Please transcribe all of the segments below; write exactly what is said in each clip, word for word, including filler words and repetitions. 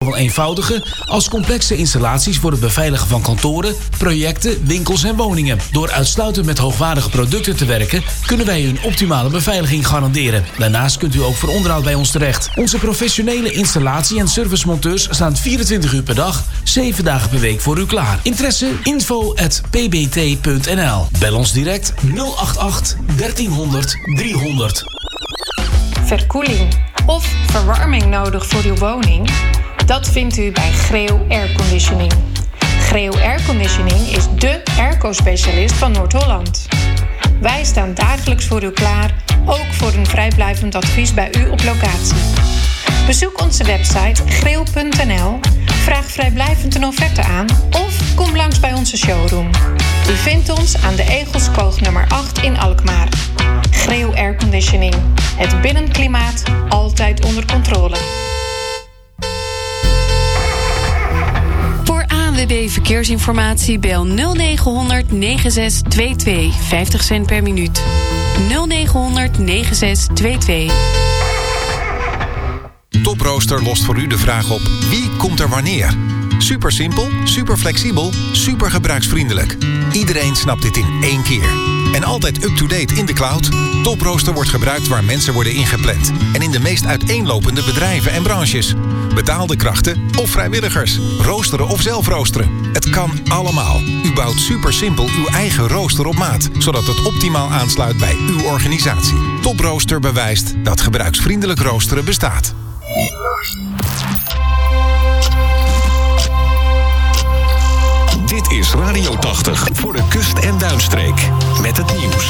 zowel eenvoudige als complexe installaties voor het beveiligen van kantoren, projecten, winkels en woningen. Door uitsluitend met hoogwaardige producten te werken, kunnen wij u een optimale beveiliging garanderen. Daarnaast kunt u ook voor onderhoud bij ons terecht. Onze professionele installatie- en servicemonteurs staan vierentwintig uur per dag, zeven dagen per week voor u klaar. Interesse? info at p b t punt n l. Bel ons direct nul acht acht dertienhonderd driehonderd. Verkoeling of verwarming nodig voor uw woning? Dat vindt u bij Greo Airconditioning. Greo Airconditioning is dé airco-specialist van Noord-Holland. Wij staan dagelijks voor u klaar, ook voor een vrijblijvend advies bij u op locatie. Bezoek onze website greo punt n l, vraag vrijblijvend een offerte aan of kom langs bij onze showroom. U vindt ons aan de Egelskoog nummer acht in Alkmaar. Greo Airconditioning. Het binnenklimaat altijd onder controle. Voor A N W B Verkeersinformatie bel nul negen negen zes twee twee, vijftig cent per minuut. nul negen negen zes twee twee. Toprooster lost voor u de vraag op: wie komt er wanneer? Super simpel, super flexibel, super gebruiksvriendelijk. Iedereen snapt dit in één keer. En altijd up-to-date in de cloud. Toprooster wordt gebruikt waar mensen worden ingepland. En in de meest uiteenlopende bedrijven en branches. Betaalde krachten of vrijwilligers. Roosteren of zelf roosteren. Het kan allemaal. U bouwt super simpel uw eigen rooster op maat. Zodat het optimaal aansluit bij uw organisatie. Toprooster bewijst dat gebruiksvriendelijk roosteren bestaat. Dit is Radio tachtig voor de kust- en duinstreek. Met het nieuws.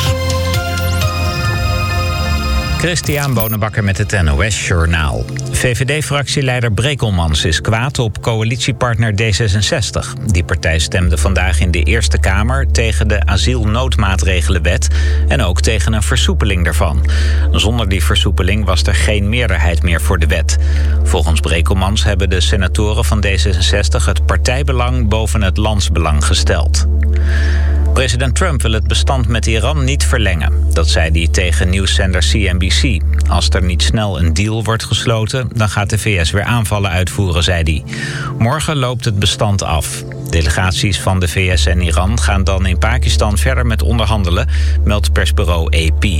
Christian Bonenbakker met het N O S-journaal. V V D-fractieleider Brekelmans is kwaad op coalitiepartner D zesenzestig. Die partij stemde vandaag in de Eerste Kamer tegen de asielnoodmaatregelenwet en ook tegen een versoepeling daarvan. Zonder die versoepeling was er geen meerderheid meer voor de wet. Volgens Brekelmans hebben de senatoren van D zesenzestig het partijbelang boven het landsbelang gesteld. President Trump wil het bestand met Iran niet verlengen. Dat zei hij tegen nieuwszender C N B C. Als er niet snel een deal wordt gesloten, dan gaat de V S weer aanvallen uitvoeren, zei hij. Morgen loopt het bestand af. Delegaties van de V S en Iran gaan dan in Pakistan verder met onderhandelen, meldt persbureau A P.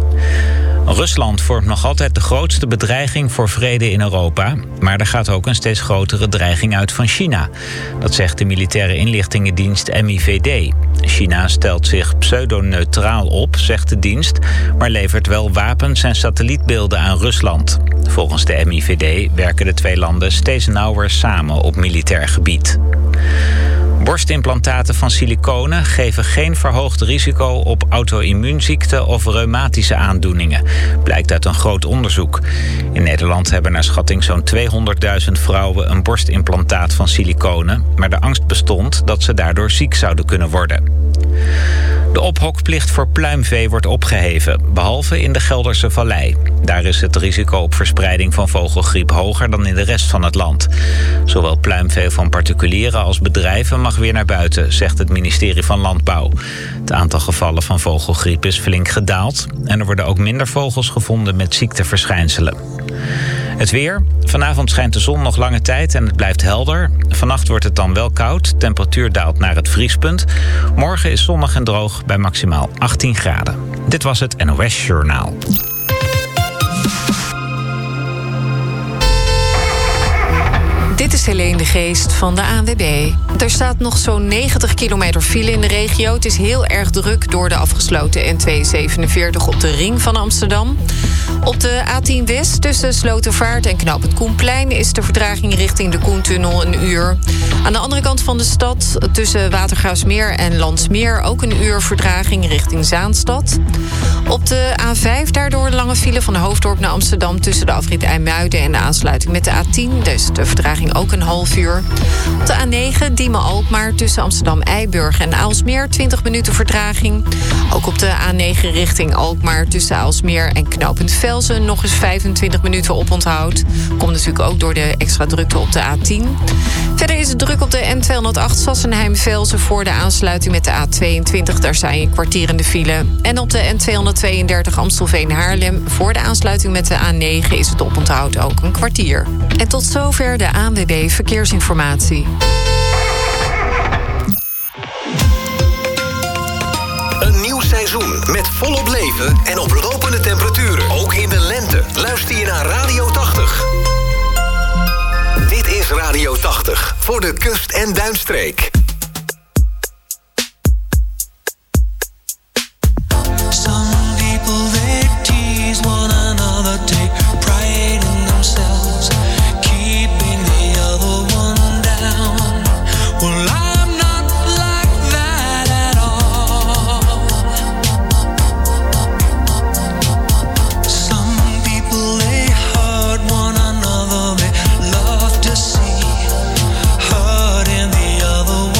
Rusland vormt nog altijd de grootste bedreiging voor vrede in Europa, maar er gaat ook een steeds grotere dreiging uit van China. Dat zegt de militaire inlichtingendienst M I V D. China stelt zich pseudoneutraal op, zegt de dienst, maar levert wel wapens en satellietbeelden aan Rusland. Volgens de M I V D werken de twee landen steeds nauwer samen op militair gebied. Borstimplantaten van siliconen geven geen verhoogd risico op auto-immuunziekten of reumatische aandoeningen, blijkt uit een groot onderzoek. In Nederland hebben naar schatting zo'n tweehonderdduizend vrouwen een borstimplantaat van siliconen, maar de angst bestond dat ze daardoor ziek zouden kunnen worden. De ophokplicht voor pluimvee wordt opgeheven, behalve in de Gelderse Vallei. Daar is het risico op verspreiding van vogelgriep hoger dan in de rest van het land. Zowel pluimvee van particulieren als bedrijven mag weer naar buiten, zegt het ministerie van Landbouw. Het aantal gevallen van vogelgriep is flink gedaald en er worden ook minder vogels gevonden met ziekteverschijnselen. Het weer. Vanavond schijnt de zon nog lange tijd en het blijft helder. Vannacht wordt het dan wel koud. Temperatuur daalt naar het vriespunt. Morgen is zonnig en droog bij maximaal achttien graden. Dit was het N O S-journaal. Dit is Helene de Geest van de A N W B. Er staat nog zo'n negentig kilometer file in de regio. Het is heel erg druk door de afgesloten N tweehonderdzevenenveertig op de ring van Amsterdam. Op de A tien West tussen Slotervaart en Knoop het Koenplein is de vertraging richting de Koentunnel een uur. Aan de andere kant van de stad tussen Watergraafsmeer en Landsmeer ook een uur vertraging richting Zaanstad. Op de A vijf daardoor een lange file van de Hoofddorp naar Amsterdam tussen de afrit IJmuiden en de aansluiting met de A tien. Dus de vertraging ook een half uur. Op de A negen Diemen-Alkmaar tussen Amsterdam-Eiburg en Aalsmeer twintig minuten vertraging. Ook op de A negen richting Alkmaar tussen Aalsmeer en Knooppunt Velzen nog eens vijfentwintig minuten oponthoud. Komt natuurlijk ook door de extra drukte op de A tien. Verder is het druk op de N tweehonderdacht Sassenheim-Velzen voor de aansluiting met de A tweeëntwintig. Daar sta je een kwartier in de file. En op de N tweehonderdtweeëndertig Amstelveen-Haarlem voor de aansluiting met de A negen is het oponthoud ook een kwartier. En tot zover de A N W B Verkeersinformatie. Een nieuw seizoen met volop leven en oplopende temperaturen. Ook in de lente. Luister je naar Radio tachtig. Dit is Radio tachtig voor de kust- en duinstreek. Some people they tease one another, take pride in themselves, keeping the other one down. Well, I'm not like that at all. Some people they hurt one another, they love to see hurt in the other one.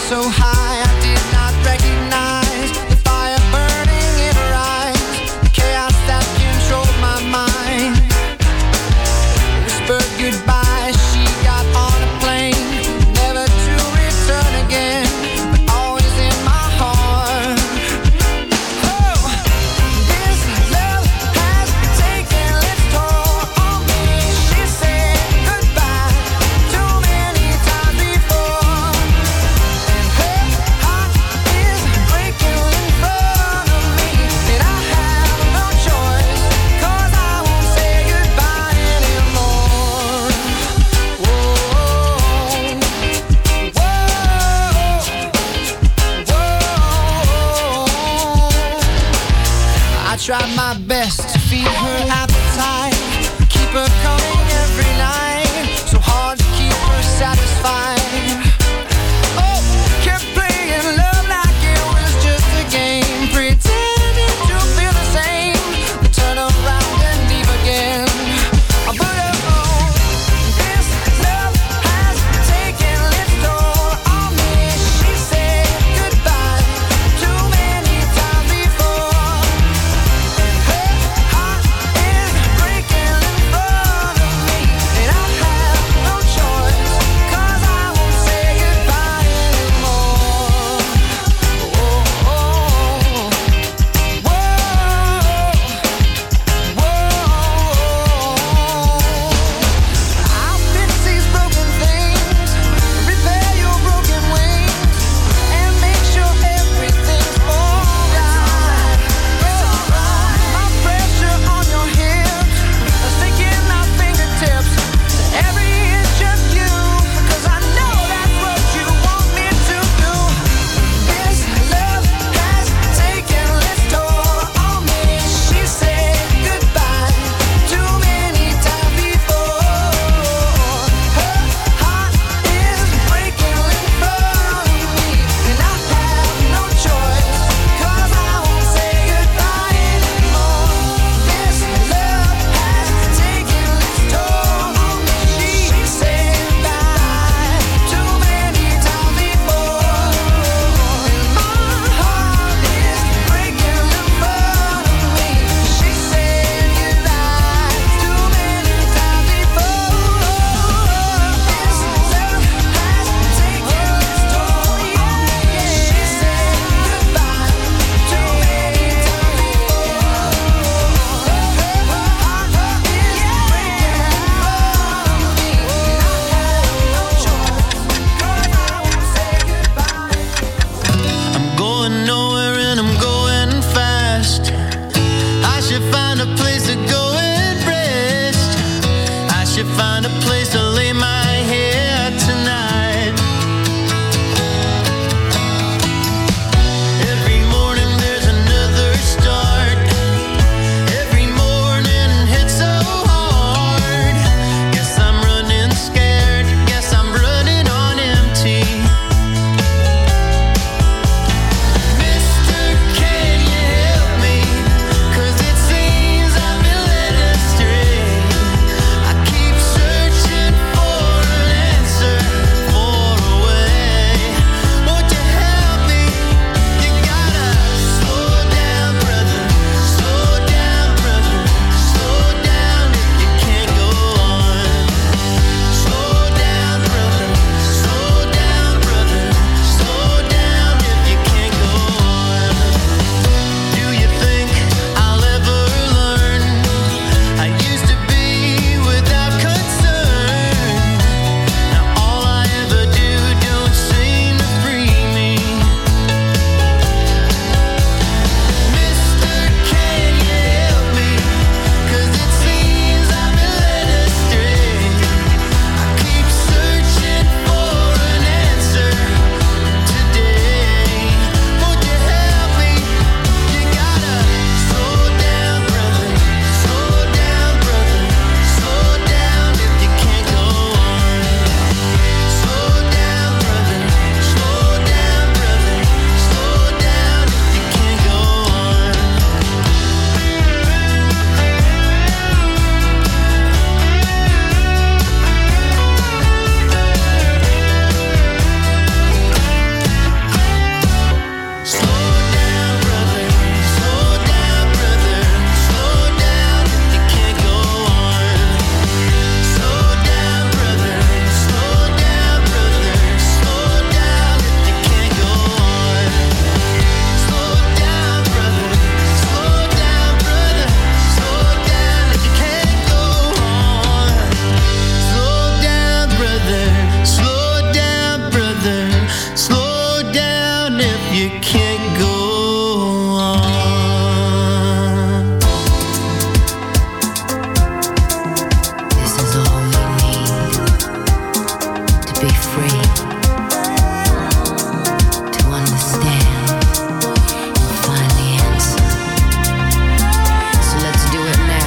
so high I did not recognize the fire burning in her eyes, the chaos that controlled my mind. Whispered goodbye, she got on a plane, never to return again, but always in my heart. Oh, this love has taken its toll on me. She said goodbye too many times before, and her heart is breaking in front of me, and I have no choice, 'cause I won't say goodbye anymore. Whoa, whoa, whoa. I tried my best to feed her appetite, keep her coming every night, so hard to keep her satisfied. Oh, kept playing love like it was just a game, pretending to feel the same, but turn around and leave again. But oh, this love has taken its toll on me. She said goodbye too many times before, and her heart is breaking in front of me, and I have no choice, 'cause I can't go on. This is all we need to be free, to understand and find the answer. So let's do it now.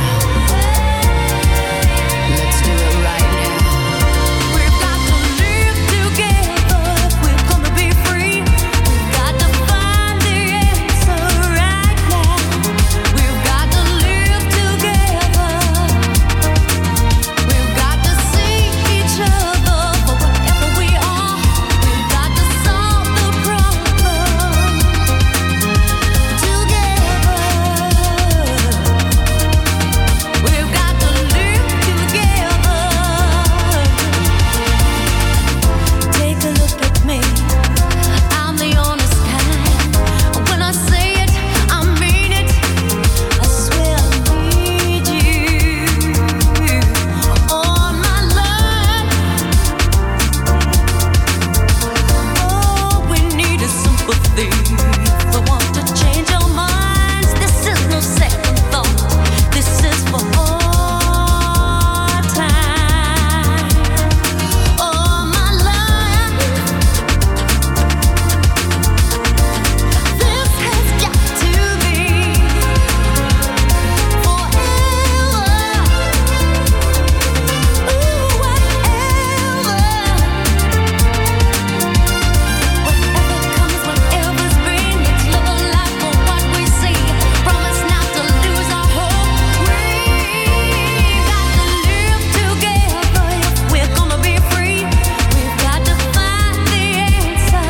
Let's do it right now. We've got to live together if we're gonna be free. We've got to find the answer right now. We've got to live together. We've got to see each other for whatever we are. We've got to solve the problem together. We've got to live together. Take a look at me. I'm the honest kind. When I say it, I mean it. I swear I need you all my life. All we need is sympathy. If we want to change our minds, this is no second thought. This is for all time. All my life. This has got to be forever. Ooh, whatever. Whatever comes, whatever's been, let's live a life for what we see. Promise not to lose our hope. We got to live together if we're gonna be free. We've got to find the answer.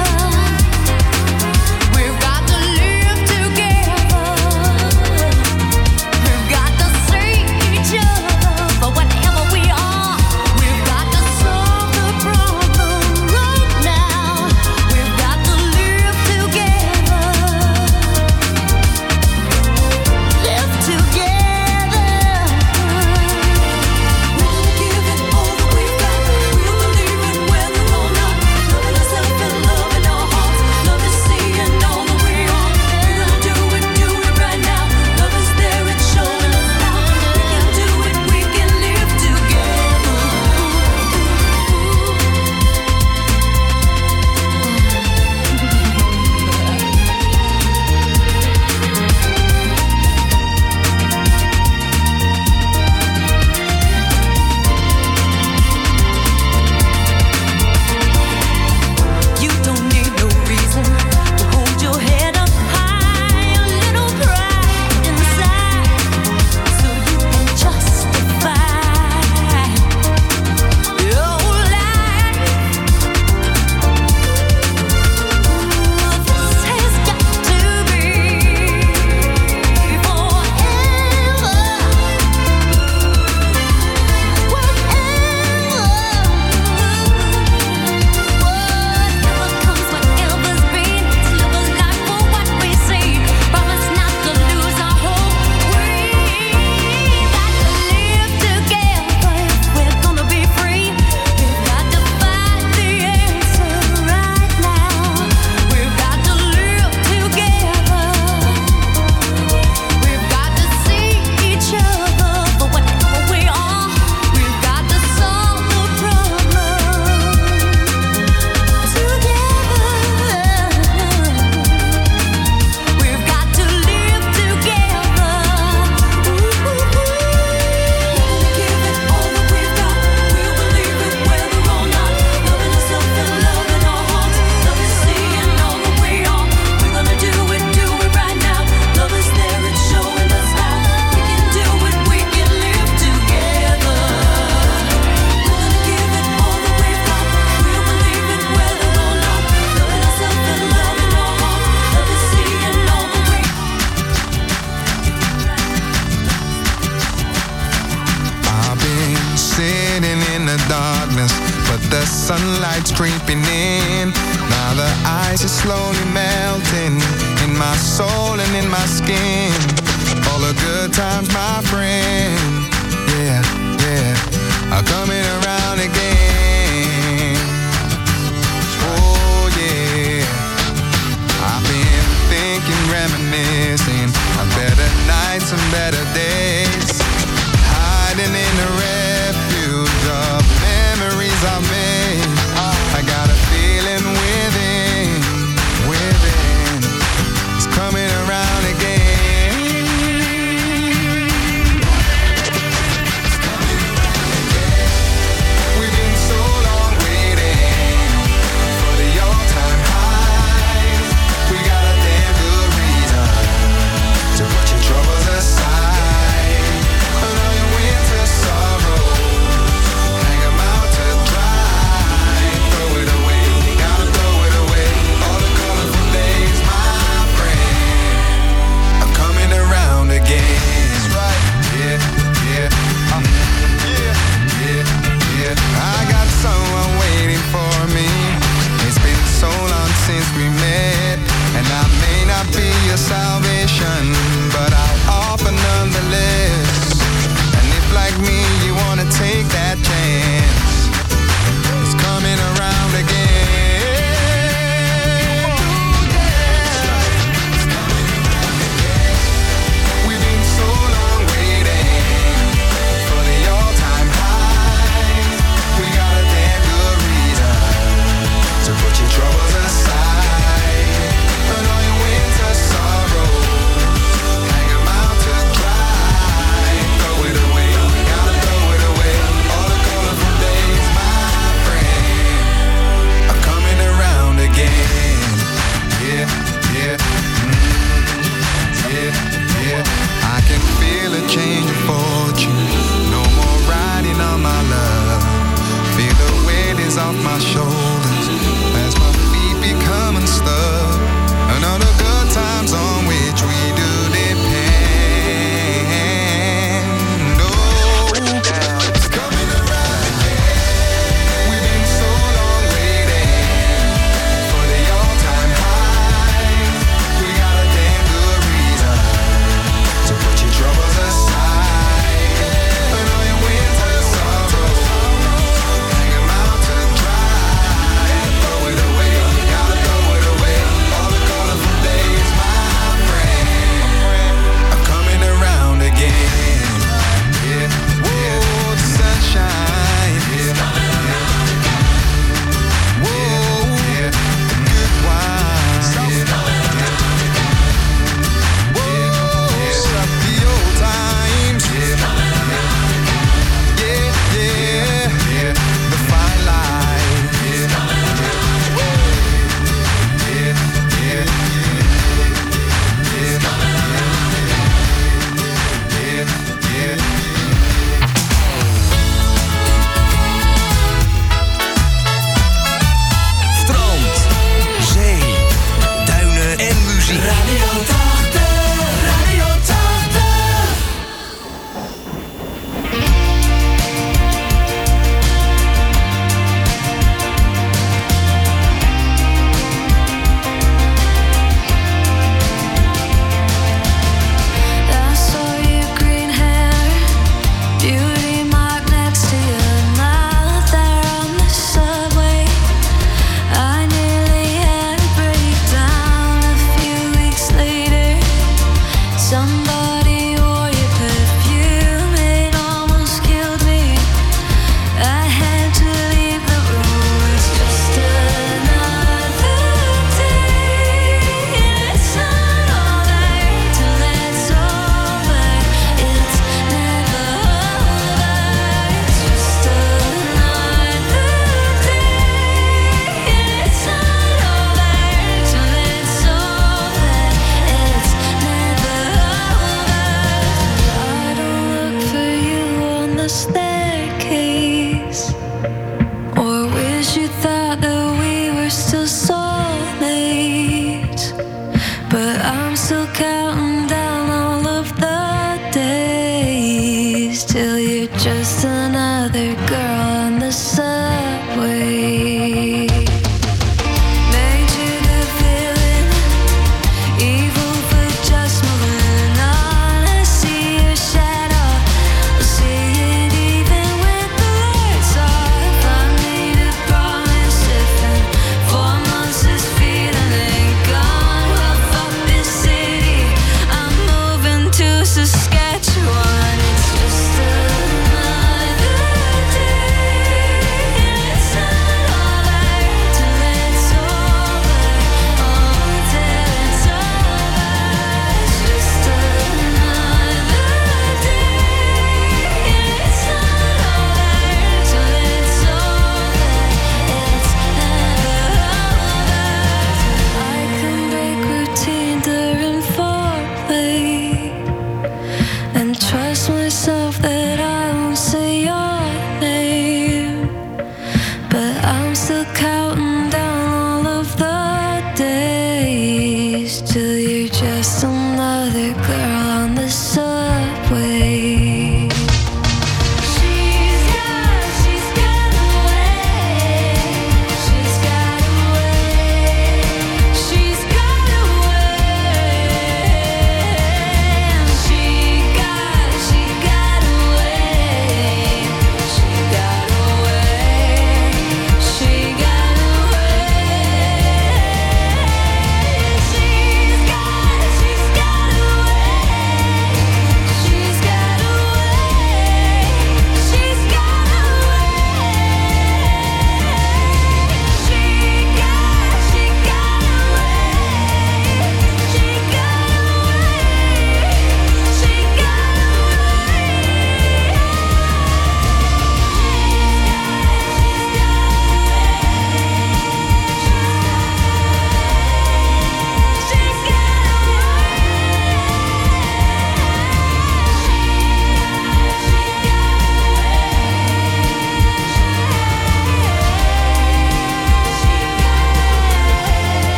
We've got to live together. We've got to see each other for whatever we are. We've got to solve the problem right now. We've got to live together. Live together. We're gonna give it all that we've got. We'll believe it whether or not. Loving ourselves and loving our hearts. Love is seeing all that we are. We're gonna do it, do it right now. Love is there, it's showing us now. We can do it, we can live together. You don't need no reason to hold your head up high. A little pride inside, so you can justify your life. This has got to be forever. Whatever comes, whatever's been, let's live a life for what we see. Promise not to lose our hope. We got to live together if we're gonna be free. We've got to find the answer right now. We've got to live together. We've got to see each other for whatever we are. We've got to solve the problem together. We've got to live together. Ooh, give it all that we've got. We'll believe it whether or not. Loving ourselves and loving our hearts. Love is seeing all that we are. We're gonna do it, do it right now. Love is there, it's showing us how. We can do it, we can live together. We're gonna give it all that we've got. We'll believe it whether or not. Loving ourselves and loving our hearts. Love is seeing all that we I've been sitting in the darkness, but the sunlight's creeping in. Now the ice is slowly melting in my soul and in my skin. All the good times, my friend, yeah, yeah, are coming around again. Oh yeah, I've been first we met. And I may not be your salvation, but I'll offer nonetheless. And if like me you wanna take that chance, it's coming around again. Change of fortune, no more riding on my love. Feel the weight is off my shoulders as my feet become unstuck. And all the good times on which we do depend. Oh, it's coming around again. We've been so long waiting for the all-time high. We got a damn good reason to put your troubles aside. Saskatchewan, it's just another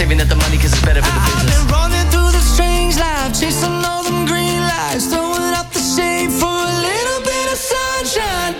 saving up the money cause it's better for the business. I've been running through the strange life, chasing all them green lights, throwing up the shade for a little bit of sunshine.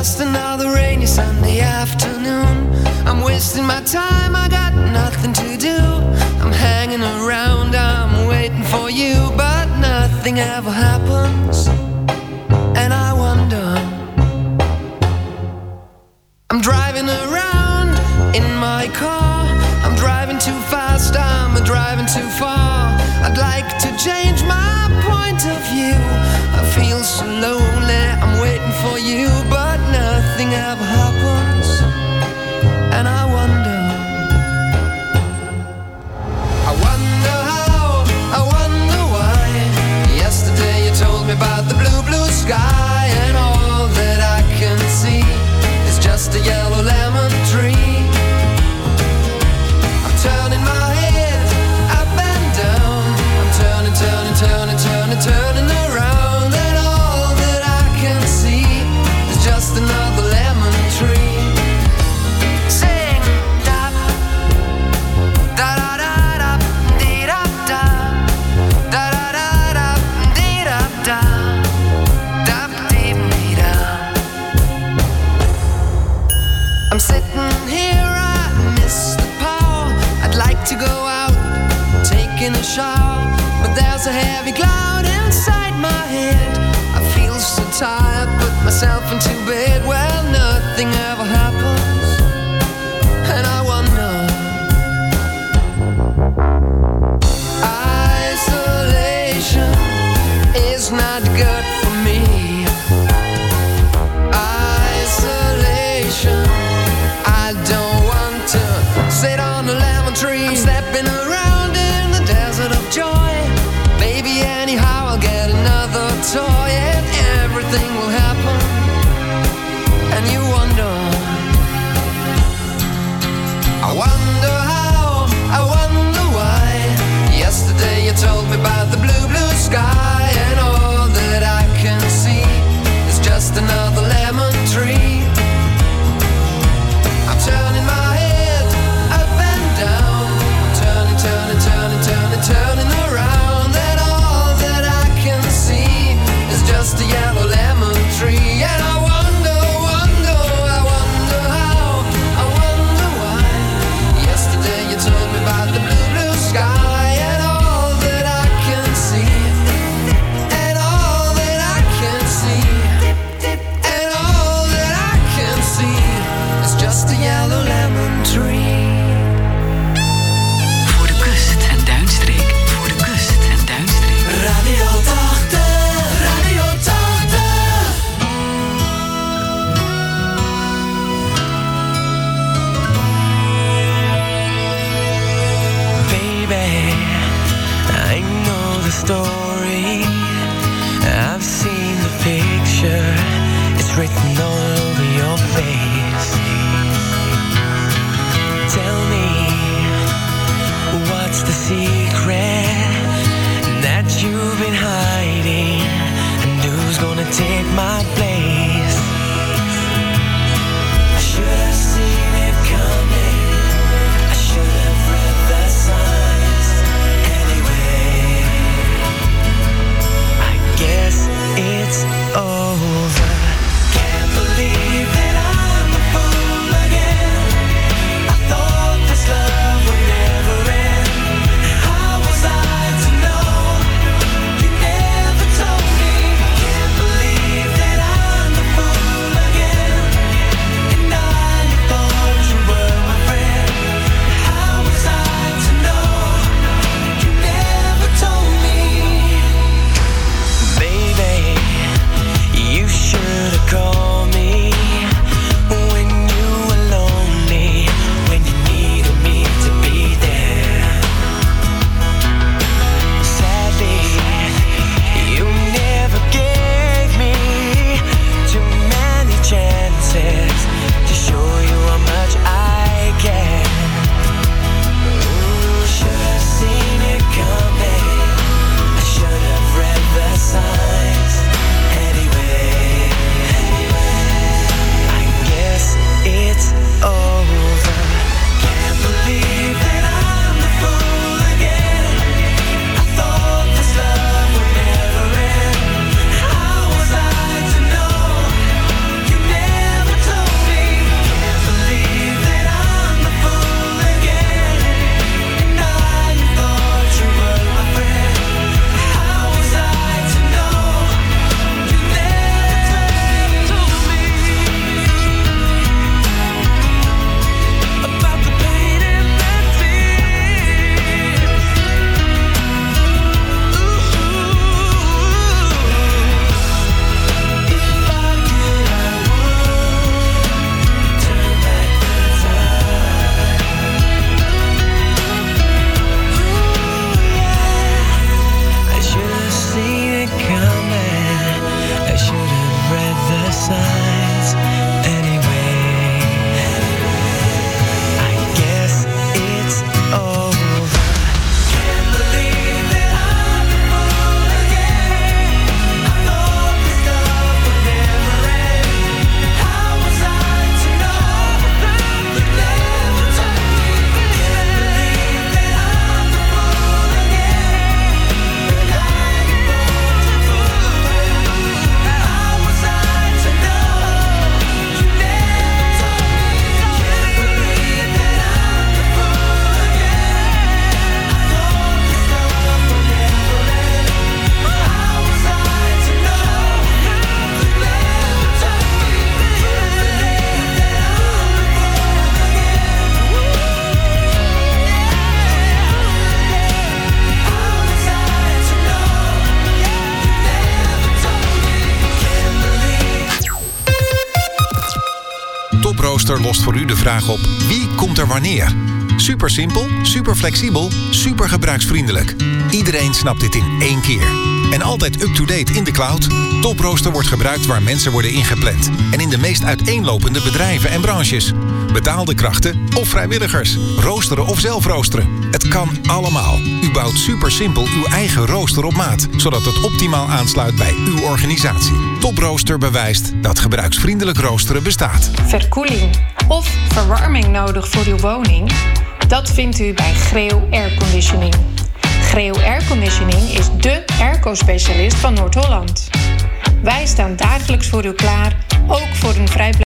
just another rainy Sunday afternoon. I'm wasting my time, I got nothing to do. I'm hanging around, I'm waiting for you, but nothing ever happens. And I wonder, I'm driving around in my car. I'm driving too fast, I'm driving too far. I'd like to change my point of view. I feel so lonely, I'm waiting for you, but nothing ever happens. And I wonder, I wonder how, I wonder why. Yesterday you told me about the blue, blue sky, and all that I can see is just a yellow lemon tree. I'm turning my head up and down. I'm turning, turning, turning, turning, turning around, and all that I can see is just another lemon tree. Sing da da da da da dee da da da da da da dee da da da dee dee da. I'm sitting here, I miss the power. I'd like to go out, taking a shower, but there's a heavy cloud inside my head. I feel so tired, put myself into bed. Well, nothing ever happens, and I wonder, isolation is not good for me. Isolation, I don't want to sit on a lemon tree. I'm stepping around in the desert of joy. Maybe anyhow I'll get another toy, and everything will happen. And you wonder, I wonder how, I wonder why. Yesterday you told me about the blue, blue sky, and all that I can see is just another lemon tree. I'm turning my head up and down. I'm turning, turning, turning, turning, turning around, and all that I can see is just a yellow lemon tree. And I wonder, wonder, I wonder how, I wonder why. Yesterday you told me about the blue, blue sky, and all that I can see, and all that I can see, and all that I can see is just a yellow lemon tree. Voor de kust en duinstreek, voor de kust en duinstreek. Radio tachtig, Radio tachtig. Baby, I know the story. I've seen the picture. It's written all over your face. Toprooster lost voor u de vraag op: wie komt er wanneer? Super simpel, super flexibel, super gebruiksvriendelijk. Iedereen snapt dit in één keer. En altijd up-to-date in de cloud. Toprooster wordt gebruikt waar mensen worden ingepland. En in de meest uiteenlopende bedrijven en branches. Betaalde krachten of vrijwilligers. Roosteren of zelf roosteren. Het kan allemaal. U bouwt super simpel uw eigen rooster op maat. Zodat het optimaal aansluit bij uw organisatie. Toprooster bewijst dat gebruiksvriendelijk roosteren bestaat. Verkoeling of verwarming nodig voor uw woning? Dat vindt u bij Greo Airconditioning. Greo Airconditioning is dé airco-specialist van Noord-Holland. Wij staan dagelijks voor u klaar, ook voor een vrijblijvende